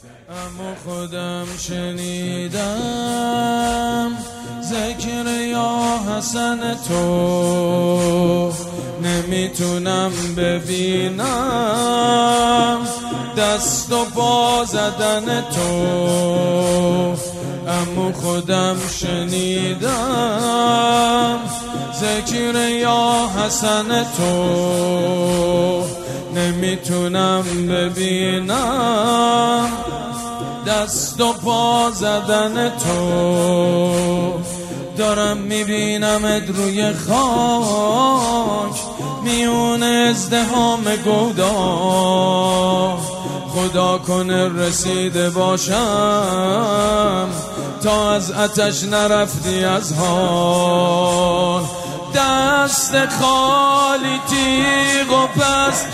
اما خودم شنیدم ذکر یا حسن تو، نمیتونم ببینم دست و پا زدن تو. اما خودم شنیدم ذکر یا حسن تو، نمیتونم ببینم دست و پا زدن تو. دارم میبینمت روی خاک میون ازدحام گودا، خدا کنه رسیده باشم تا از آتش نرفتی از حال. دست خالی تیغ و پس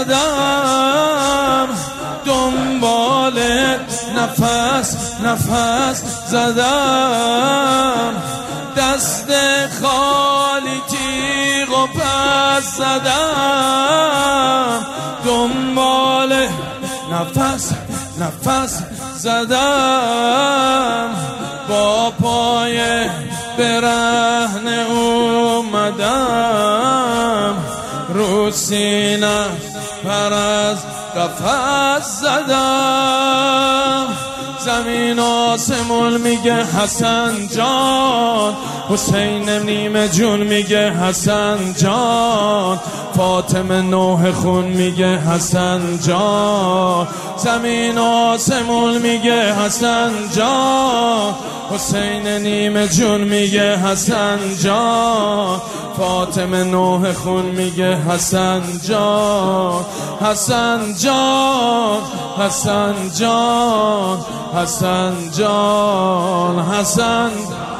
زدم، دنبالت نفس زدم. دست خالی تیغ و پس زدم، دنبال نفس زدم. با پای برهنه اومدم، رو سینه پر از قفس زدم. زمین آسمون میگه حسن جان، حسین نیمه جون میگه حسن جان، فاطمه نوح خون میگه حسن جان. زمین آسمون میگه حسن جان، حسین نیمه جون میگه حسن جان، فاطمه نوح خون میگه حسن جان. حسن جان، حسن جان، حسن جان، حسن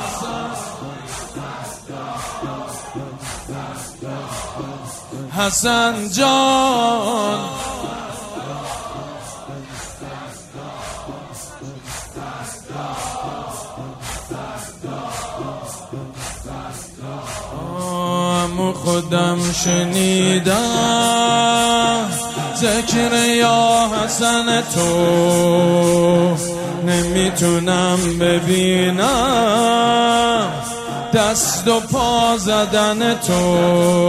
حسن جان. اما خودم شنیدم ذکر یا حسن تو، نمیتونم ببینم دست و پا زدن تو.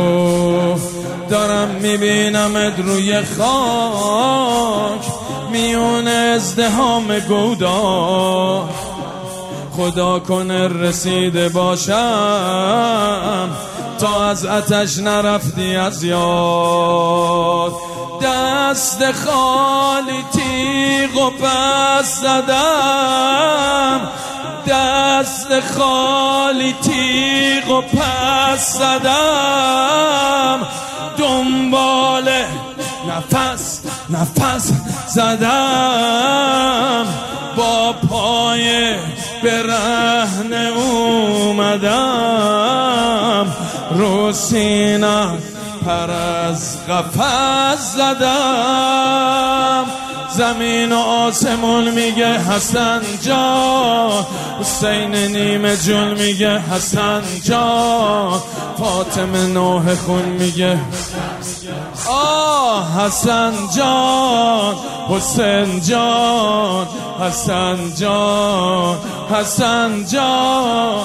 دارم میبینمت روی خاک میون ازدحام گودا، خدا کنه رسیده باشم تا از آتش نرفتی از یاد. دست خالی تیغ و پس زدم، دست خالی تیغ و پس زدم. دنبال نفس زدم، با پای برهنه اومدم، رو سینه پر از قفس زدم. زمین و آسمون میگه حسن جان، حسین نیمه جون میگه حسن جان، فاطمه نوح خون میگه حسن جان، حسین جان، حسن جان، حسن جان.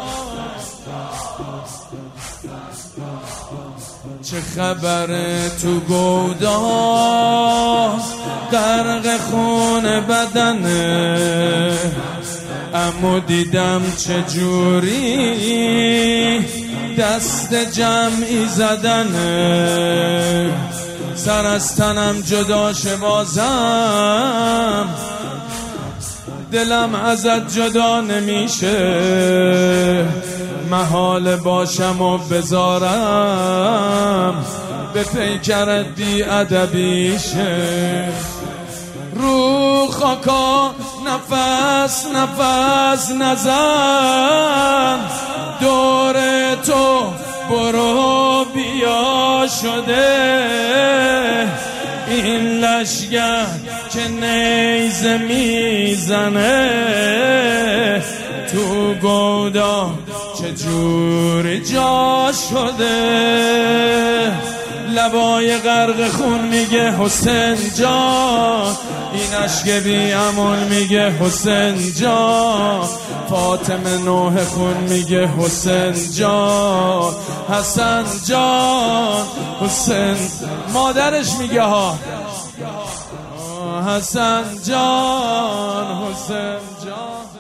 چه خبره تو گودا، غرق خون بدنه، اما دیدم چجوری دست جمعی زدنه. سر از تنم جدا شه بازم، دلم ازت جدا نمیشه. محال باشم و بذارم به پیکرت بی ادبیشه. رو خاکا نفس نزن، دور تو برو بیا شده این لشگر که نیزه میزنه. تو گودا چجوری جا شده، لبای غرق خون میگه حسین جان، این اشک بی امل میگه حسین جان، فاطمه نوح خون میگه حسین جان، حسن جان حسین. مادرش میگه ها حسن جان حسین جان.